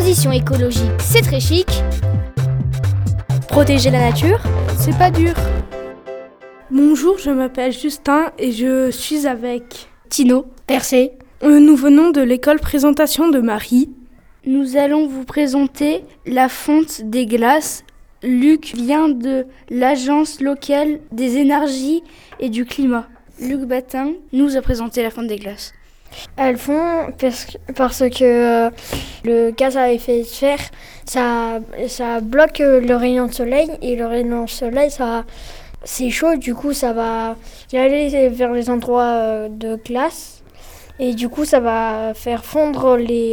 transition écologique, c'est très chic. Protéger la nature, c'est pas dur. Bonjour, je m'appelle Justin et je suis avec Tino, Percé. Nous venons de l'école Présentation de Marie. Nous allons vous présenter la fonte des glaces. Luc vient de l'Agence locale des énergies et du climat. Luc Batin nous a présenté la fonte des glaces. Elles font parce que le gaz à effet de serre, ça bloque le rayon de soleil, et le rayon de soleil, c'est chaud, du coup ça va y aller vers les endroits de glace, et du coup ça va faire fondre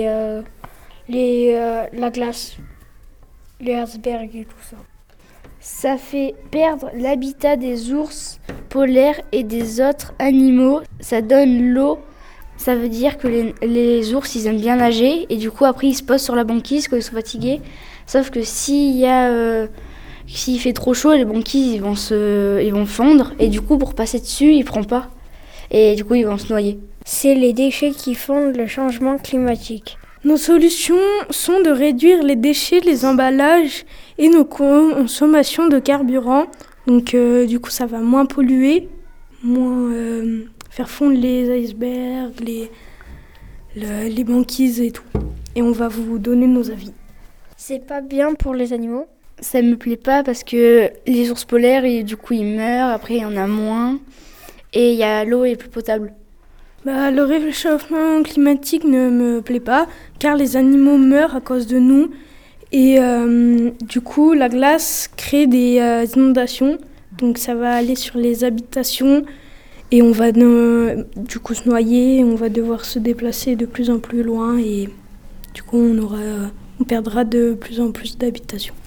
la glace, les icebergs et tout ça. Ça fait perdre l'habitat des ours polaires et des autres animaux. Ça donne l'eau. Ça veut dire que les ours, ils aiment bien nager et du coup après ils se posent sur la banquise quand ils sont fatigués. Sauf que s'il fait trop chaud, les banquises ils vont fondre et du coup pour passer dessus, ils prennent pas et du coup ils vont se noyer. C'est les déchets qui fondent le changement climatique. Nos solutions sont de réduire les déchets, les emballages et nos consommations de carburant. Donc du coup ça va moins polluer, moins faire fondre les icebergs, les banquises et tout. Et on va vous donner nos avis. C'est pas bien pour les animaux. Ça me plaît pas parce que les ours polaires, du coup ils meurent, après il y en a moins et l'eau est plus potable. Le réchauffement climatique ne me plaît pas car les animaux meurent à cause de nous et du coup la glace crée des inondations, donc ça va aller sur les habitations et on va du coup se noyer, on va devoir se déplacer de plus en plus loin et du coup on perdra de plus en plus d'habitations.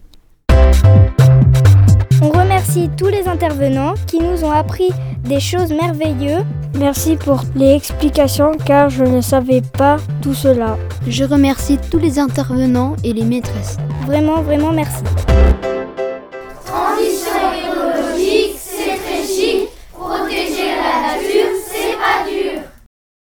On remercie tous les intervenants qui nous ont appris des choses merveilleuses. Merci pour les explications car je ne savais pas tout cela. Je remercie tous les intervenants et les maîtresses. Vraiment, vraiment merci.